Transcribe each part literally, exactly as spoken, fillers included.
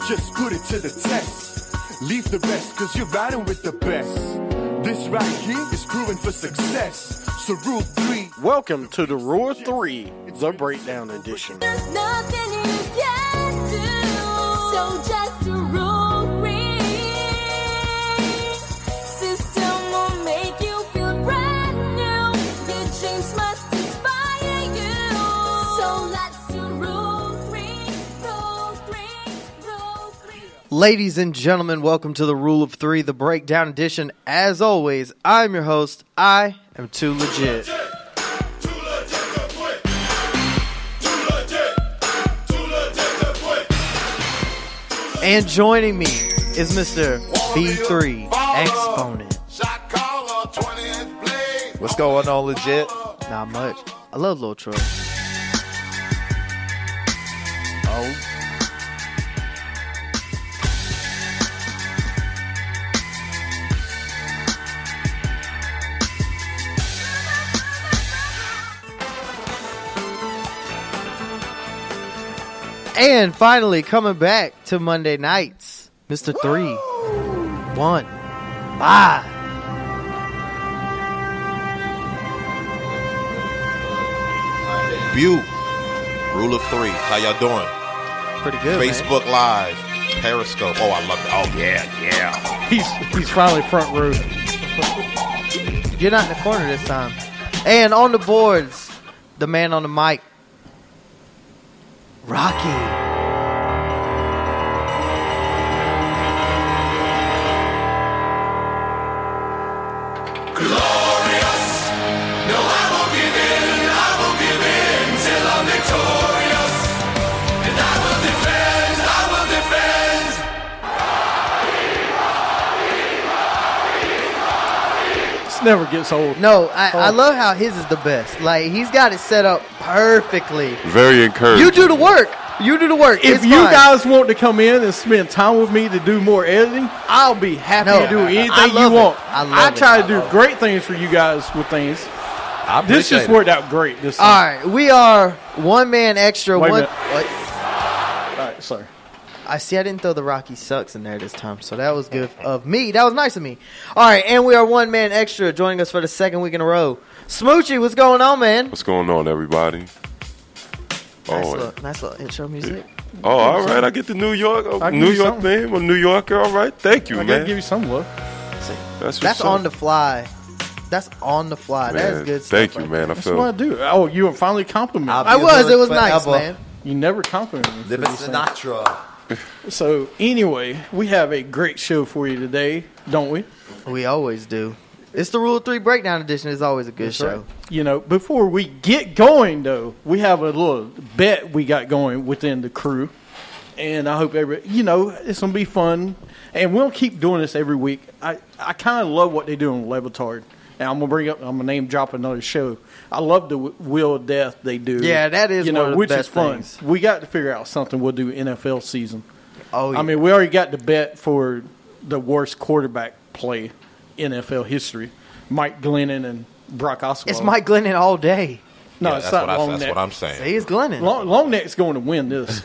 just put it to the test. Leave the rest, cause you're riding with the best. This right here is proven for success. So rule three. Welcome to the Rule Three, the Breakdown Edition. There's nothing you can do, so just a rule three. System will make you feel brand new. Your dreams must inspire you. So let's do rule three, rule three, rule three. Ladies and gentlemen, welcome to the Rule of Three, the Breakdown Edition. As always, I'm your host. I am Too Legit. And joining me is Mister B three Exponent. What's going on, Legit? Not much. I love Lil Troy. Oh. And finally, coming back to Monday nights, Mister Three, One, Five. Butte, Rule of Three. How y'all doing? Pretty good, Facebook man. Live, Periscope. Oh, I love it. Oh, yeah, yeah. He's he's finally front row. You're not in the corner this time. And on the boards, the man on the mic, Rocky. Never gets old. No, I, I Oh. love how his is the best. Like, he's got it set up perfectly. Very encouraging. You do the work. You do the work. If It's you fine. guys want to come in and spend time with me to do more editing, I'll be happy No, to do anything I you love it. want. I love it. try to I do love it. great things for you guys with things. I This appreciate just it. worked out great. This All time. right, we are one man extra. Wait a one. minute. What? All right, sorry. I see. I didn't throw the Rocky Sucks in there this time, so that was good of me. That was nice of me. All right, and we are one man extra joining us for the second week in a row. Smoochie, what's going on, man? What's going on, everybody? Nice, Oh, little, nice little intro music. oh, all right. I get to New York. Oh, I'll give New you York, something. man. I'm a New Yorker. All right. Thank you, I gotta man. give you some love. That's That's what's on the up, fly. That's on the fly. man. That is good stuff. Thank you, right man. I That's feel. what I do. Oh, you were finally complimenting. I'll me. I be was. It was hood nice, forever. man. You never complimented me. for Living these things. Sinatra. So anyway, we have a great show for you today, don't we? We always do. It's the Rule of Three Breakdown Edition. It's always a good That's show. right. You know, before we get going, though, we have a little bet we got going within the crew. And I hope every, you know, it's going to be fun. And we'll keep doing this every week. I, I kind of love what they do on Levitard. And I'm going to bring up, I'm going to name drop another show. I love the w- Wheel of Death they do. Yeah, that is you one know, of the which best is fun. things. We got to figure out something we'll do N F L season. Oh, yeah. I mean, we already got the bet for the worst quarterback play in N F L history. Mike Glennon and Brock Osweiler. It's Mike Glennon all day. No, Yeah, it's that's not what I, Long That's Neck. what I'm saying. See, it's Glennon. Long, Long Neck's going to win this.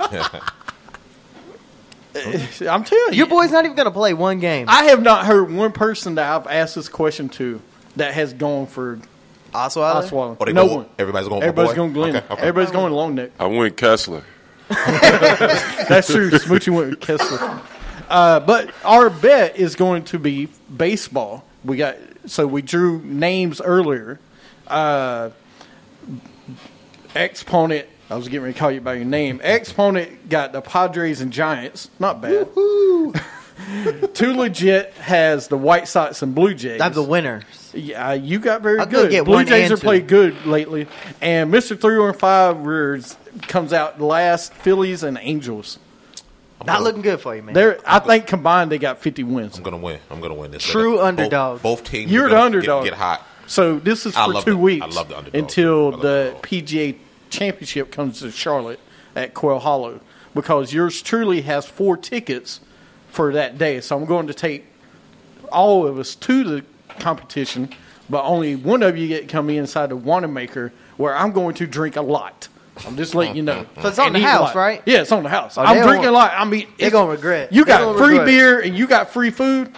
I'm telling you. Your boy's not even going to play one game. I have not heard one person that I've asked this question to that has gone for Osweiler? Osweiler. Oh, they no go- one. everybody's going for Everybody's boy? going Glennon. Okay, okay. Everybody's going Long Neck. I went Kessler. That's true. Smoochie went with Kessler. Uh, but our bet is going to be baseball. We got so we drew names earlier. Uh, Exponent. I was getting ready to call you by your name. Exponent got the Padres and Giants. Not bad. Too Legit has the White Sox and Blue Jays. I'm the winner. Yeah, you got very I'll go good. get Blue one Jays and have two. played good lately. And Mister three one five Rears comes out last, Phillies and Angels. Not looking good for you, man. They're, I think combined they got fifty wins. I'm going to win. I'm going to win this. True Both- underdog. Both, teams You're are the gonna underdog. Get, get hot. So this is I for love two the- weeks I love the underdog. I until love the the underdog. P G A Championship comes to Charlotte at Quail Hollow, because yours truly has four tickets for that day. So I'm going to take all of us to the competition, but only one of you get to come inside the Wanamaker, where I'm going to drink a lot. I'm just letting you know. So it's on And the eat a house, lot. right? Yeah, it's on the house. Oh, I'm they drinking don't- like I mean, They it's- gonna regret. You They got gonna free regret. beer and you got free food.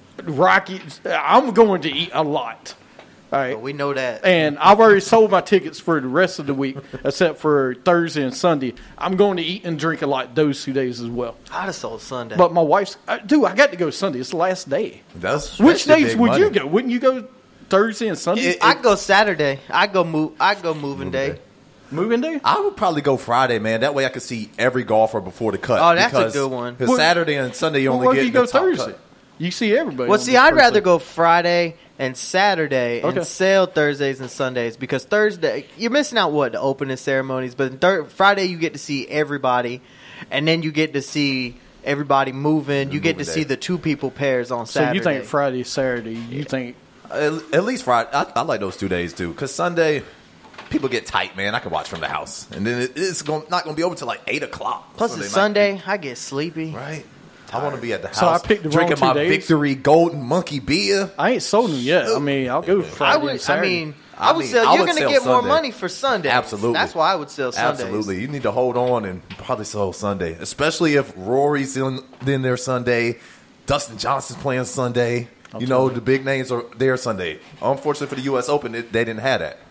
Rocky, I'm going to eat a lot. All right. But we know that. And I've already sold my tickets for the rest of the week, except for Thursday and Sunday. I'm going to eat and drink a lot those two days as well. I'd have sold Sunday. But my wife's, uh, dude, I got to go Sunday. It's the last day. That's Which that's days big would money. you go? Wouldn't you go Thursday and Sunday? It- I go Saturday. I go move. I go moving day. day. Moving day? I would probably go Friday, man. That way I could see every golfer before the cut. Oh, that's a because- good one. Because Well, Saturday and Sunday you Well, only why get do you go the top Thursday? cut. You see everybody. Well, on see, the I'd first rather day. go Friday and Saturday Okay. and sail Thursdays and Sundays because Thursday you're missing out what the opening ceremonies, but thir- Friday you get to see everybody, and then you get to see everybody moving. You get to moving see day. the two people pairs on So Saturday. you think Friday, Saturday, you think. At, at least Friday. I, I like those two days too. Because Sunday, people get tight, man. I can watch from the house, and then it, it's gon- not going to be over till like eight o'clock. Plus Sunday it's night. Sunday, I get sleepy. right? I want to be at the house. So I picked the wrong drinking two my days? Victory Golden Monkey beer. I ain't sold them yet. I mean, I'll go Friday I and would. I Saturday. mean, I I would mean, sell. I You're would gonna sell get more Sunday. money for Sunday. Absolutely. That's why I would sell Sundays. Absolutely, you need to hold on and probably sell Sunday, especially if Rory's in, in there Sunday, Dustin Johnson's playing Sunday. You know, the big names are there Sunday. Unfortunately for the U S Open, it, they didn't have that.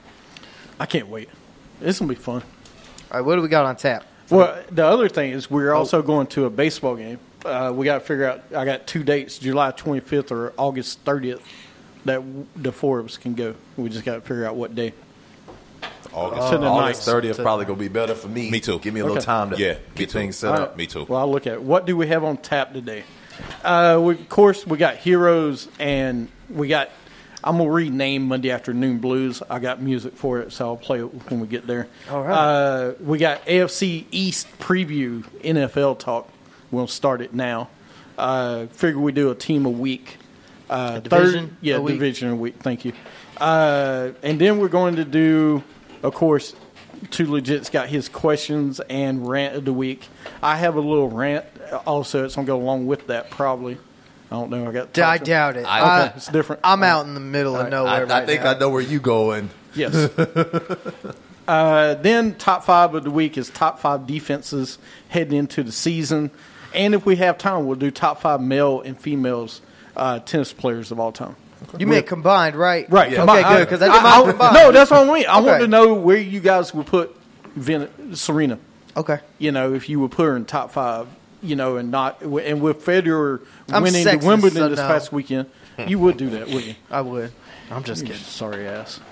I can't wait. It's going to be fun. All right, what do we got on tap? Well, the other thing is we're also going to a baseball game. Uh, we got to figure out. I got two dates: July twenty-fifth or August thirtieth. That w- the four of us can go. We just got to figure out what day. August, To the August ninth. thirtieth probably going to be better for me. Me too. Give me a little Okay. time to Yeah, me get too. things set All up. right. Me too. Well, I'll look at it. What do we have on tap today? Uh, we, of course, we got Heroes, and we got. I'm gonna rename Monday Afternoon Blues. I got music for it, so I'll play it when we get there. All right. Uh, we got A F C East preview, N F L talk. We'll start it now. Uh, figure we do a team a week. Uh, A division third, yeah, a week? division a week. Thank you. Uh, and then we're going to do, of course, Two Legit's got his questions and rant of the week. I have a little rant also. It's going to go along with that probably. I don't know. I got. to I talk to- doubt it. I- I, Okay, it's different. I'm out in the middle of right. nowhere I, right I think now. I know where you going. Yes. uh, then top five of the week is top five defenses heading into the season, and if we have time, we'll do top five male and females uh, tennis players of all time. You meant combined, right? Right. Okay, combined. good. Because I did mine combined. No, that's what I mean. I Okay. want to know where you guys would put Ven- Serena. Okay. You know, if you would put her in top five, you know, and not and with Federer I'm winning the sexist, Wimbledon so this no. past weekend, you would do that, wouldn't you? I would. I'm just You kidding. sorry ass.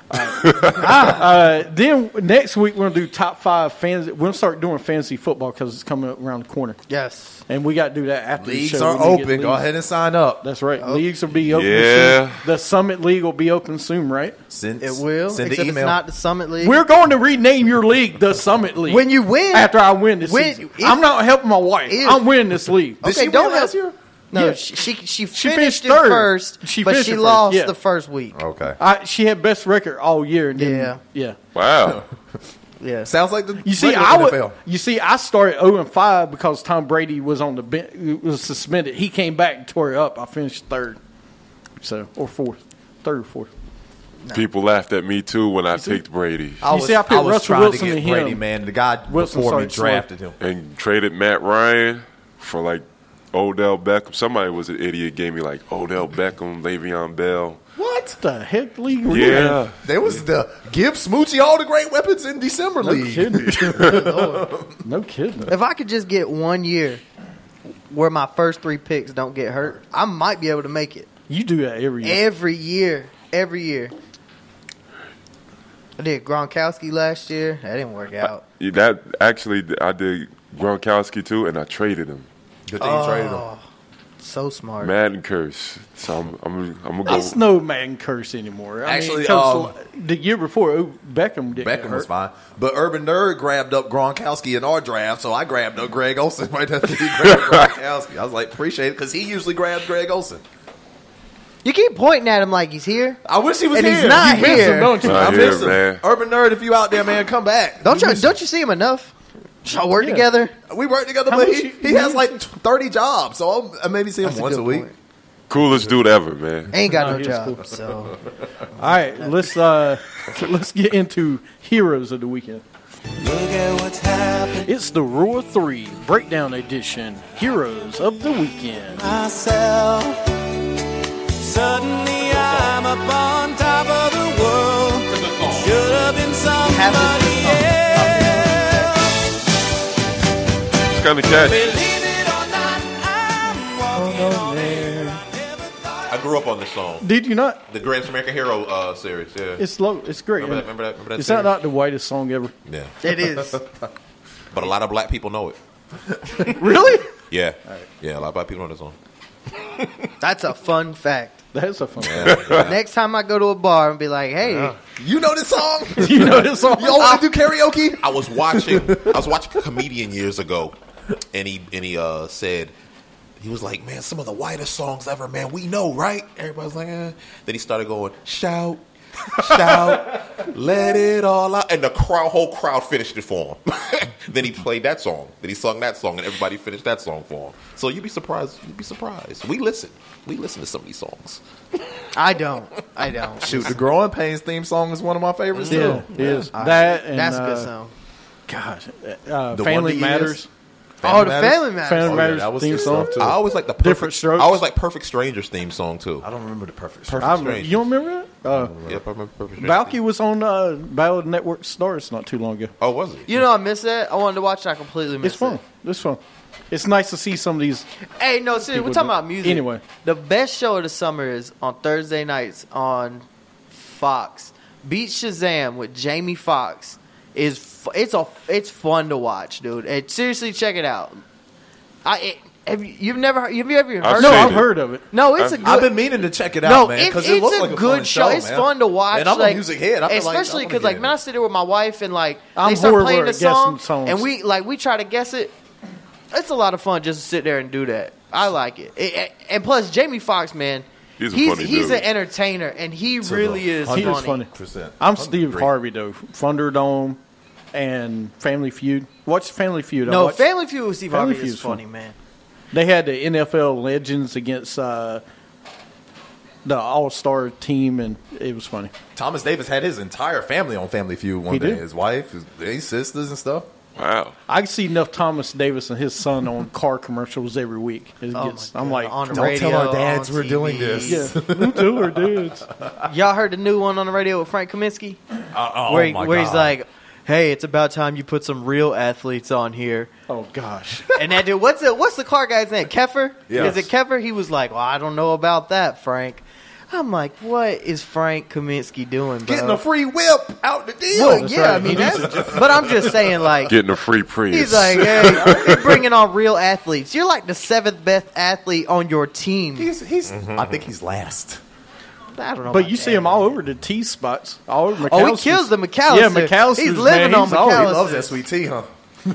Uh, then next week we're gonna do top five fantasy. We're gonna start doing fantasy football because it's coming up around the corner, Yes. and we got to do that after Leagues the show. are We need to get open. Go leagues. ahead and sign up. That's right. Leagues will be open. Yeah. Soon. The Summit League will be open soon, right? Send, It will. Send except the email. it's not the Summit League. We're going to rename your league the Summit League. when you win. after I win this When- season, if- I'm not helping my wife. if- I'm winning this league. Did okay, she win don't last help- year? no, Yeah. she, she she She finished, finished it third. first, She but finished she it first, lost yeah. the first week. Okay. I, she had best record all year. And then, Yeah. yeah. Wow. Yeah. Sounds like the You see, regular I would, N F L. you see, I started zero and five because Tom Brady was on the bench, was suspended. He came back and tore it up. I finished third, so or fourth, third or fourth. People laughed at me too when I picked Brady I You was, see, I picked was Russell trying Wilson to get and Brady, him. man. The guy Wilson before me started slow. drafted him. and traded Matt Ryan for like Odell Beckham. Somebody was an idiot, gave me like Odell Beckham, Le'Veon Bell. What the heck league? were you Yeah. in? There was the give Smoochie all the great weapons in December No league. kidding. No kidding. If I could just get one year where my first three picks don't get hurt, I might be able to make it. You do that every year. Every year. Every year. I did Gronkowski last year. That didn't work out. Yeah, that actually, I did Gronkowski too, and I traded him. Good thing you traded him. So smart. Madden curse. So I'm, I'm, I'm gonna It's go. no man curse anymore. I Actually, mean, 'cause um, the year before, oh, Beckham didn't get Beckham was hurt. fine. But Urban Nerd grabbed up Gronkowski in our draft, so I grabbed up Greg Olsen right after he grabbed Gronkowski. I was like, appreciate it, because he usually grabs Greg Olsen. You keep pointing at him like he's here. I wish he was And here. he's not You miss here. him, don't you? Not I here, miss him. man. Urban Nerd, if you out there, man, come back. Don't We you miss don't you see him enough? Y'all work Yeah. together. him. We work together, How but much he, you- he has like thirty jobs, so I'll, I maybe see him That's a once good a week. point. Coolest dude ever, man. Ain't got No, no he was job. cool. So All right, let's uh, let's get into heroes of the weekend. Look at what's happened. It's the Raw three Breakdown Edition, Heroes of the Weekend. Myself. Suddenly I'm up on top of the world. Should have been somebody else. It's kind of catchy. Believe it or not, I'm walking on air. I grew up on this song. Did you not? The Greatest American Hero uh, series, yeah. It's low. It's great. Remember that- isn't it? remember that- remember that Is that series? not the whitest song ever? yeah. It is. But a lot of black people know it. Really? Yeah. Yeah, a lot of black people know this song. That's a fun fact. That's a fun. Next time I go to a bar and be like, "Hey, You know this song? You know this song? You always do karaoke? I was watching I was watching a comedian years ago, and he and he uh, said, he was like, man, some of the whitest songs ever, man. We know, right? Everybody's like, eh. Then he started going, shout, shout, let it all out. And the crowd, whole crowd finished it for him. Then he played that song. Then he sung that song, and everybody finished that song for him. So you'd be surprised. You'd be surprised. We listen. We listen to some of these songs. I don't, I don't." Shoot, the Growing Pains theme song is one of my favorites, Yeah, too. it is. That and That's a uh, good song. Gosh, uh, The Family One D Matters. is? Oh, the Matters? Family Matters. Family Oh, yeah, Matters that was theme good song. stuff, too. I always like the perfect, Different Strokes. I always like Perfect Strangers theme song too. I don't remember the perfect. Perfect I, Strangers. you don't remember that? Uh, Yep, I remember Perfect Strangers. Valky was on uh, Battle of the Network Stars not too long ago. Oh, was it? You know, I missed that. I wanted to watch it. I completely missed It's fun. it. It's fun. It's nice to see some of these. Hey, no, seriously, People we're talking do- about music. Anyway. The best show of the summer is on Thursday nights on Fox. Beat Shazam with Jamie Foxx is fu- it's a it's fun to watch, dude. And seriously, check it out. I it, have you, you've never have you ever even I've heard? No, of seen I've it. heard of it. No, it's a good. I've been meaning to check it out, No, man, it, because it's it looks a like a good fun show. It's man. fun to watch. And I'm like, a music head. I feel like especially I wanna because, get like, in man, it. I sit there with my wife and like I'm they start horrible playing at the guessing song, songs. and we like we try to guess it. It's a lot of fun just to sit there and do that. I like it. It- it- and plus, Jamie Foxx, man, He's a he's funny he's dude. an entertainer, and he To really the is He funny. is funny. Percent. I'm Steve Agree. Harvey though. Thunderdome and Family Feud. Watch Family Feud. I No, watched- Family Feud with Steve Family Harvey is Feud's fun. funny, man. They had the N F L legends against uh, the All Star team, and it was funny. Thomas Davis had his entire family on Family Feud one He day. did. His wife, his, his sisters, and stuff. Wow. I see enough Thomas Davis and his son on car commercials every week. It Oh gets, my I'm God. like, On the Don't radio, tell our dads on we're T V. doing this. yeah, who tell her dudes? Y'all heard the new one on the radio with Frank Kaminsky? Uh, oh, where he, my where he's God. like, "Hey, it's about time you put some real athletes on here." Oh gosh, And that dude, what's the what's the car guy's name? Keffer? Yes. Is it Keffer? He was like, "Well, I don't know about that, Frank." I'm like, what is Frank Kaminsky doing, bro? getting a free whip out the deal. Well, That's yeah, I right. mean, that's, but I'm just saying, like, Getting a free Prius. he's like, hey, you're bringing on real athletes. You're like the seventh best athlete on your team. He's, he's, I think he's last. I don't know, but about you that. see him all over the T spots, all over McAllister. Oh, he kills the McAllister. Yeah, McAllister's He's living man, on he's all- He McAllister. loves that sweet tea, huh?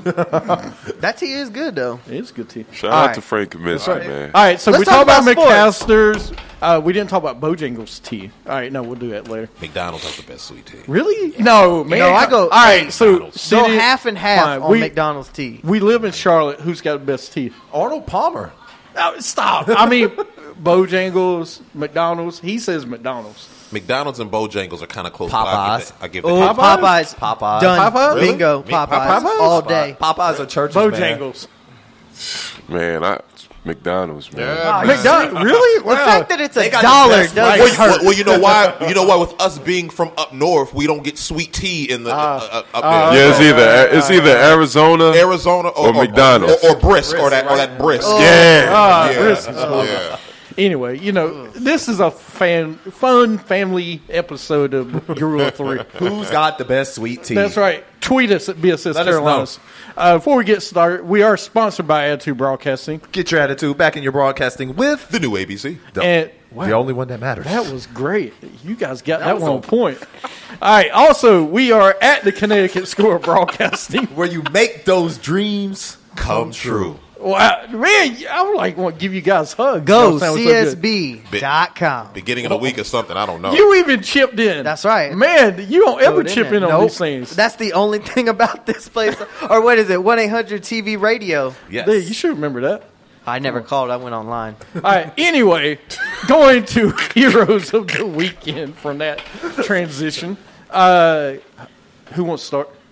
That tea is good though. It's good tea. Shout All out right. to Frank Kaminsky, Right. man. All right, so Let's we talk talk about, about McAllister's. Uh, we didn't talk about Bojangles tea. All right, no, we'll do that later. McDonald's has the best sweet tea. Really? No, man. know, I go- All right, so Go city- half and half fine, on we, McDonald's tea. We live in Charlotte. Who's got the best tea? Arnold Palmer. Oh, stop. I mean, Bojangles, McDonald's. He says McDonald's. McDonald's and Bojangles are kind of close. Popeyes. But I give the, I give the Oh, Popeyes? Popeyes. Popeyes. Done. Popeyes? Really? Bingo. Me- Popeyes. Popeyes? All day. Popeyes are churches, man. Bojangles. Man, I McDonald's, man. Yeah, McDonald's. Really? The Wow. fact that it's They a got the dollar best doesn't price. Well, hurt. well, well, you know why? You know why? With us being from up north, we don't get sweet tea in the uh, uh, up uh, there. Yeah, it's either it's either Arizona Arizona or, or McDonald's. or, or brisk or that or that brisk. Yeah. Ah, Yeah. Brisk is horrible. Yeah. Anyway, you know, this is a fan, fun family episode of Gorilla three. Who's got the best sweet tea? That's right. Tweet us at B S S Let us Carolinas. Uh, before we get started, we are sponsored by Attitude Broadcasting. Get your attitude back in your broadcasting with The new A B C. the, And wow, the only one that matters. that was great. You guys got that, was one on on point. All right. Also, we are at the Connecticut School of Broadcasting. where you make those dreams Come true. Wow, man, I would like want to give you guys hugs. Go Y'all sound so C good. S B dot com. Beginning of the week or something. I don't know. You even chipped in. That's right. Man, you don't ever Throw it chip there. in on Nope. these things. That's the only thing about this place. Or what is it? one eight hundred T V radio. Yes. Dude, you should remember that. I never called. I went online. All right. Anyway, going to Heroes of the Weekend from that transition. Uh, who wants to start?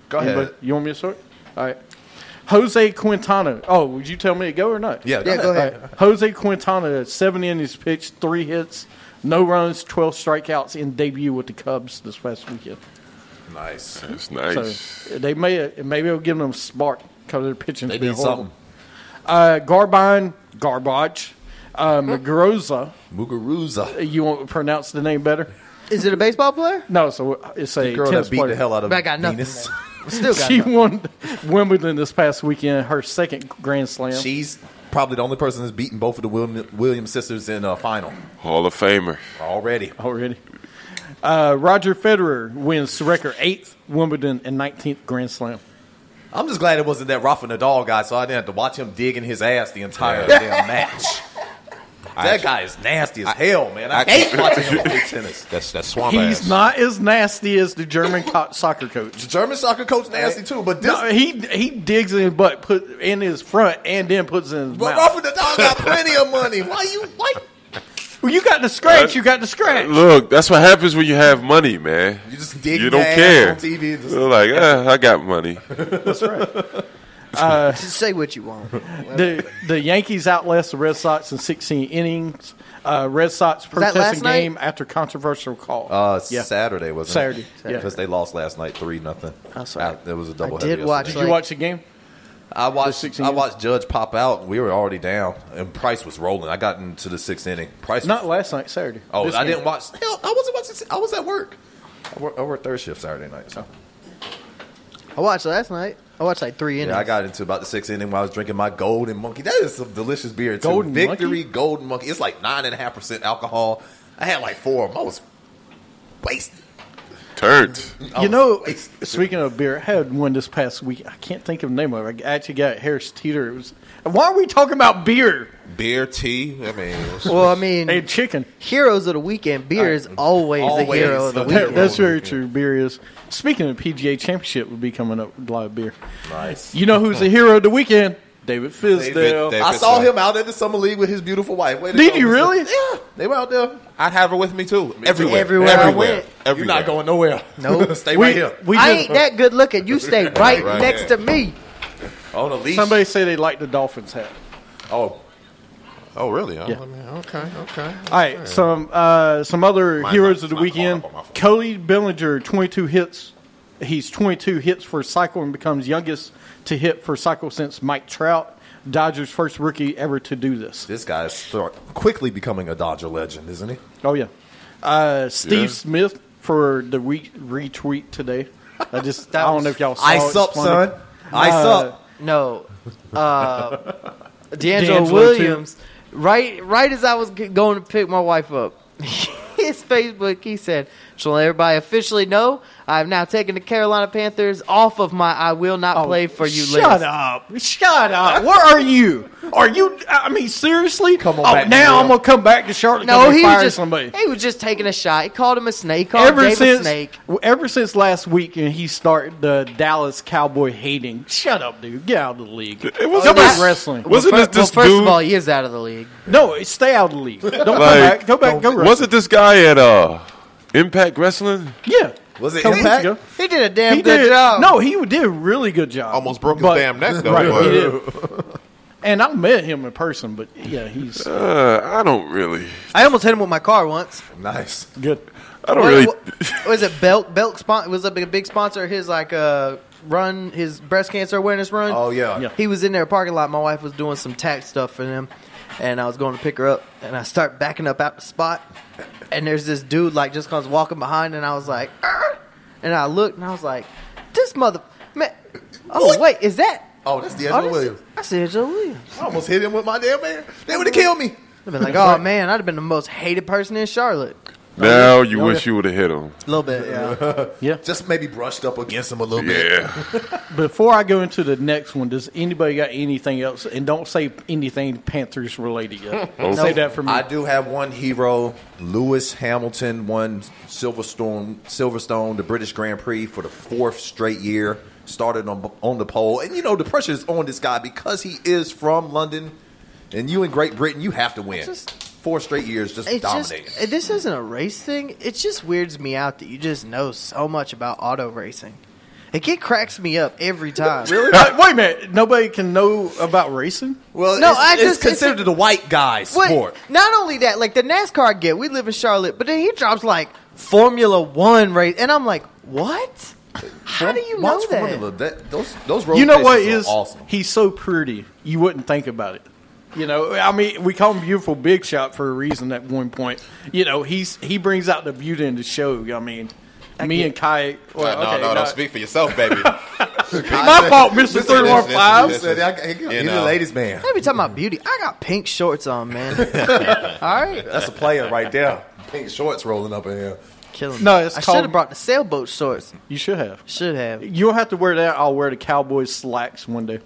Go ahead. Anybody- You want me to start? All right. Jose Quintana. Oh, would you tell me to go or not? Yeah, Yeah, go ahead. All right. Jose Quintana, seven innings pitched, three hits, no runs, twelve strikeouts in debut with the Cubs this past weekend. Nice. That's nice. So they may maybe it'll give them a spark because their pitching's They been need horrible. something. Uh, Garbine, Garbage, uh, Muguruza. Muguruza. You want to pronounce the name better? Is it a baseball player? No, so it's a Girl tennis that beat player. the hell out of But I got nothing. Venus. man. Still got She nothing. won Wimbledon this past weekend, her second Grand Slam. She's probably the only person that's beaten both of the William, Williams sisters in a final Hall of Famer. already. already. Uh, Roger Federer wins the record eighth Wimbledon and nineteenth Grand Slam. I'm just glad it wasn't that Rafa Nadal guy, so I didn't have to watch him digging his ass the entire damn match. That guy is nasty as hell, man. I, I- hate watching him play tennis. That's that's swamp He's ass. not as nasty as the German co- soccer coach. The German soccer coach nasty too, but this No, he he digs in his butt, put in his front, and then puts it in his but mouth. Rafa Nadal got plenty of money. Why you why Well, you got the scratch. You got the scratch. Look, that's what happens when you have money, man. you just dig You your don't ass care. on T V? Just, You're like, eh, I got money. Just say what you want. The the Yankees outlast the Red Sox in sixteen innings. Uh, Red Sox that protesting last night? game after controversial call. uh, Yeah. Saturday wasn't Saturday, it? yeah. because they lost last night three nothing. Oh, sorry. There was a double. I did watch Did like- you watch the game? I watched. sixteen I watched Judge pop out. And we were already down, and Price was rolling. I got into the sixth inning. Price. Not last night, Saturday. oh, This I game. didn't watch. Hell, I wasn't watching. I was at work. I work, I worked third shift Saturday night. So I watched last night. I watched like three innings. yeah, I got into about the sixth inning while I was drinking my Golden Monkey. That is some delicious beer too. Golden Victory Monkey? Golden Monkey. It's like nine and a half percent alcohol. I had like four of them. I was wasted. Turned. I You was know, wasted. speaking of beer, I had one this past week. I can't think of the name of it. I actually got Harris Teeter. It was, why are we talking about beer Beer, tea. I mean, it's- well, I mean, and chicken? heroes of the weekend. Beer is always, Always the hero of the the That- weekend. that's very true. Beer is. Speaking of P G A Championship, will be coming up with a lot of beer. nice. You know who's the hero of the weekend? David Fisdale. David- David- I saw him out at the summer league with his beautiful wife. Way to Did go, you Mister really? Yeah, they were out there. I'd have her with me too. Everywhere, Everywhere I everywhere, went. everywhere. You're not going nowhere. Nope. Stay We, right here. we I just- ain't that good looking. You stay right, Right next here. to me. On a leash. Somebody say they like the Dolphins hat. Oh, Oh, really? Huh? Yeah. I mean, okay, okay. All right, some uh, some other Mine's heroes not- of the it's not weekend. caught up on my phone. Cody Bellinger, twenty-two hits. He's twenty-two hits for a cycle and becomes youngest to hit for a cycle since Mike Trout, Dodgers' first rookie ever to do this. this guy is start quickly becoming a Dodger legend, isn't he? Oh yeah, uh, Steve Yeah. Smith for the re- retweet today. I just That I don't was know if y'all saw Ice it. up, It's funny. son. Ice Uh, up. No, uh, D'Angelo, D'Angelo, Williams. Right, right as I was g- going to pick my wife up, his Facebook. He said, "Shall everybody officially know I have now taken the Carolina Panthers off of my I will not Oh, play for you list." Shut up! Shut up! Where are you? Are you? I mean, seriously? Come on oh, back, now Neil. I'm gonna come back to Charlotte. No, and he fire was just somebody. he was just taking a shot. He called him a snake. He called Ever Dave a since, snake. ever since last week, and he started the Dallas Cowboy hating. Shut up, dude! Get out of the league. It wasn't Go back this- wrestling. Wasn't Well, this this well, first dude? of all, he is out of the league. No, stay out of the league. Don't come Like, back. Go back. Go wrestle. wasn't this guy at uh, Impact Wrestling? Yeah. Was it Couple weeks Impact? ago. He did a damn He good did. job. No, he did a really good job. Almost broke his But- damn neck though. Right, but- he did. And I met him in person, but yeah, he's Uh, I don't really. I almost hit him with my car once. Nice. good. I don't What- really. what- was it Belk? Belk spon- was a big, big sponsor of his like uh, run, his breast cancer awareness run. Oh yeah. Yeah. He was in their parking lot. My wife was doing some tax stuff for them, and I was going to pick her up, and I start backing up out the spot, and there's this dude like just comes walking behind, and I was like, "Arr!" And I looked, and I was like, this mother man. Oh wait, is that? Oh, that's Oh, D'Angelo this- Williams. That's D'Angelo Williams. I almost hit him with my damn man. They would have killed me. I've been like, oh man, I'd have been the most hated person in Charlotte. Now you Oh, wish yeah. you would have hit him. A little bit, yeah. Yeah. Just maybe brushed up against him a little bit. Yeah. Before I go into the next one, does anybody got anything else? And don't say anything Panthers related yet. Don't say that for me. I do have one hero. Lewis Hamilton won Silverstone, Silverstone, the British Grand Prix for the fourth straight year. Started on on the pole, and you know the pressure is on this guy because he is from London, and you in Great Britain, you have to win. Just- Four straight years, just It's just, dominating. this isn't a race thing. It just weirds me out that you just know so much about auto racing. It get cracks me up every time. Really? Uh, wait a minute. Nobody can know about racing? Well, No, it's, I it's just- it's considered a- the white guy What- sport. Not only that, like the NASCAR I get, we live in Charlotte, but then he drops like Formula One race, and I'm like, what? How do you know Watch that? Formula. That those those road You know what races are is? awesome. He's so pretty, you wouldn't think about it. You know, I mean, we call him Beautiful Big Shot for a reason at one point. You know, he's he brings out the beauty in the show. I mean, me and Kai. Well, no, okay, no, not- don't speak for yourself, baby. My fault, Mister Three One this- Five. this- Said, I- I- You He's know. a ladies' man. Let me talk about beauty. I got pink shorts on, man. All right, That's a player right there. Pink shorts rolling up in here. killing me. No, it's I called- should have brought the sailboat shorts. You should have. Should have. You don't have to wear that. I'll wear the Cowboys slacks one day.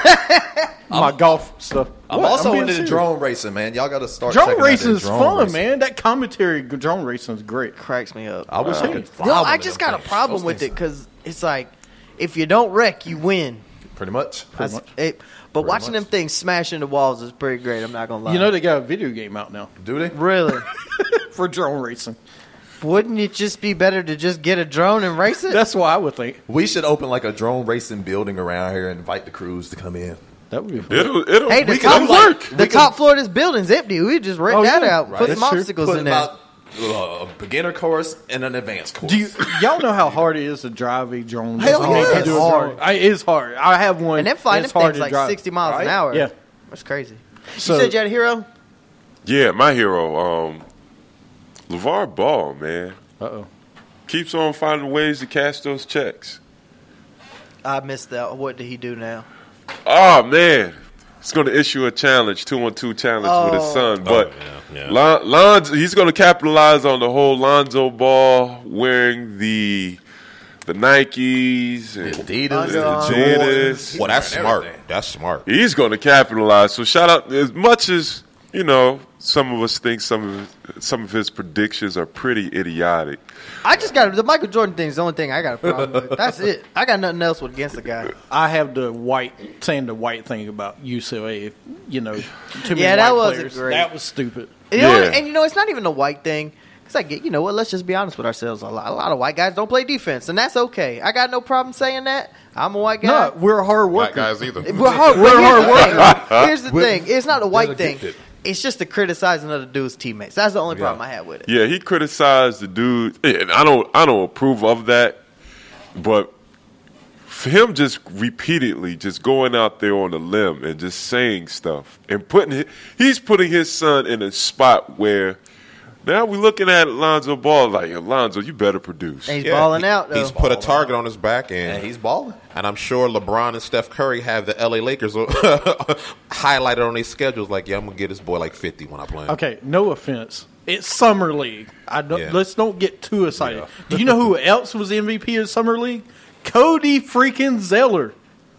My golf stuff. I'm What? also being into the serious. drone racing, man. Y'all got to start. Drone checking out racing that is drone fun, racing. man. That commentary drone racing is great. Cracks me up. I wish I Uh, could. fly No, one I of just them got a things. problem Those with it things- because it's like, if you don't wreck, you win. Pretty much. That's- it- but Pretty watching much. them things smash into walls is pretty great. I'm not gonna lie. You know they got a video game out now Do they? really? for drone racing. Wouldn't it just be better to just get a drone and race it? That's what I would think. We should open like a drone racing building around here and invite the crews to come in. That would be fun. It'll, it'll, Hey, the we top, can work. the top floor of this building's empty. We just rent Oh, that yeah, out. right. Put That's some true. obstacles Put in there. about uh, a beginner course and an advanced course. Do you, y'all know how hard it is to drive a drone? Hell I mean, yeah. to It's do a hard. drone. I, it is hard. I have one. And them flying them it's hard things to like drive. sixty miles Right? an hour. Yeah. That's crazy. So- you said you had a hero? Yeah, my hero, um, LeVar Ball, man. Uh-oh. Keeps on finding ways to cash those checks. I missed that. What did he do now? Oh, man. He's going to issue a challenge, two on two challenge with his Oh. son. But yeah, yeah. Lon- Lonzo, he's going to capitalize on the whole Lonzo Ball wearing the the Nikes and Adidas, Under the Armour. Jordans. Well, that's And smart. everything. That's smart. He's going to capitalize. So shout out, as much as, you know, some of us think some of some of his predictions are pretty idiotic. I just got the Michael Jordan thing is the only thing I got a problem with. That's it. I got nothing else with against the guy. I have the white saying the white thing about U C L A. You know, too many Yeah, that white wasn't players. great. That was stupid. You know, Yeah. and you know, it's not even a white thing. It's like, you know what? Let's just be honest with ourselves. A lot, a lot of white guys don't play defense, and that's okay. I got no problem saying that. I'm a white guy. No, we're hard White workers. guys either. We're hard, We're but here's hard the thing. Here's the thing. It's not a white They're thing. gifted. It's just the criticizing of the dude's teammates. That's the only Yeah. problem I had with it. Yeah, he criticized the dude, and I don't, I don't approve of that. But for him, just repeatedly, just going out there on a limb and just saying stuff and putting, hi- he's putting his son in a spot where now we're looking at Lonzo Ball like, Lonzo, you better produce. And he's Yeah, balling he- out, though. He's put a target on his back, and, and he's balling. and I'm sure LeBron and Steph Curry have the L A Lakers highlighted on their schedules. Like, yeah, I'm gonna get this boy like fifty when I play him. Okay, no offense. It's summer league. I don't, Yeah. Let's don't get too excited. Do you know who else was M V P of summer league? Cody freaking Zeller.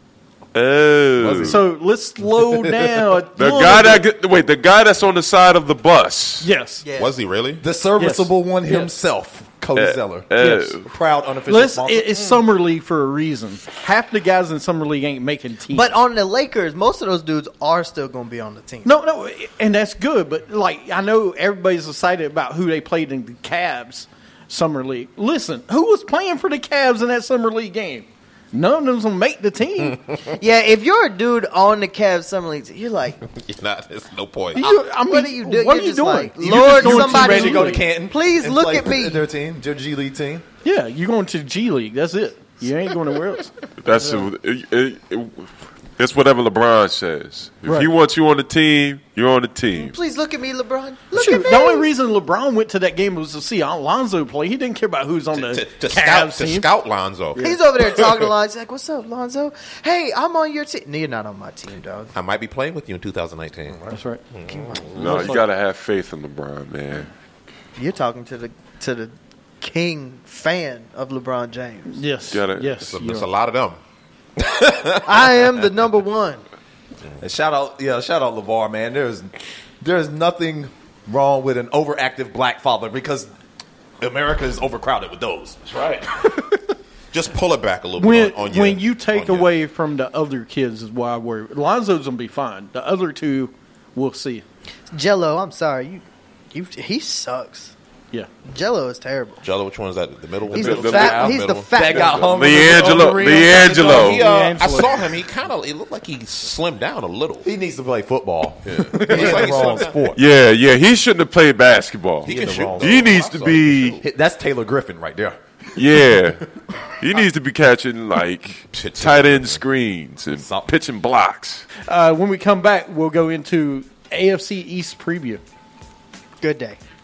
Oh. So let's slow down. The guy that get, wait, the guy that's on the side of the bus. Yes. Yeah. Was he really? The serviceable one Yes. himself, Cody Uh, Zeller. uh, Yes. Proud unofficial Let's, sponsor. it- it's summer league for a reason. Half the guys in summer league ain't making teams. But on the Lakers, most of those dudes are still going to be on the team. no, no, and that's good. But like, I know everybody's excited about who they played in the Cavs summer league. Listen, who was playing for the Cavs in that summer league game? None of them's gonna make the team. Yeah, if you're a dude on the Cavs Summer League, you're like, You're not. There's no point. You- I mean, what are you doing? What You're are you just doing? like, You're Lord, just going to somebody ready to go to G League. Canton. Please and look play at for me. Their team, their G League team. Yeah, you're going to G League. That's it. You ain't going anywhere else. That's it, it, it, it's whatever LeBron says. If Right. he wants you on the team, you're on the team. please look at me, LeBron. Look Shoot, at me. the only reason LeBron went to that game was to see Alonzo play. He didn't care about who's on the to, to Cavs scout to team. scout Lonzo. He's over there talking to Lonzo. He's like, what's up, Lonzo? Hey, I'm on your team. No, you're not on my team, dog. I might be playing with you in two thousand nineteen. That's right. No, you gotta have faith in LeBron, man. You're talking to the to the king fan of LeBron James. Yes. Got it. Yes. It's a, you it's are. a lot of them. I am the number one. And shout out, yeah, shout out LeVar, man. There's there's nothing wrong with an overactive black father because America is overcrowded with those. That's right. Just pull it back a little When bit on, on your, when you take on your- away from the other kids is why I worry. Lonzo's gonna be fine. The other two, we'll see. Jello, I'm sorry. You, you, he sucks. Yeah. Jello is terrible. Jello, which one is that? The middle one? He's middle, the middle, fat. middle, He's the middle. fat That guy. got hung. Leangelo, Leangelo. He, uh, I D'Angelo. saw him. He kind of. It looked like he slimmed down a little. He needs to play football. Yeah. He's He's in like the he wrong slimmed down. sport. Yeah, yeah, he shouldn't have played basketball. He in can the shoot. wrong He needs to So be- he can shoot. That's Taylor Griffin right there. Yeah, he needs to be catching like tight end screens and Something. pitching blocks. Uh, when we come back, we'll go into A F C East preview. Good day.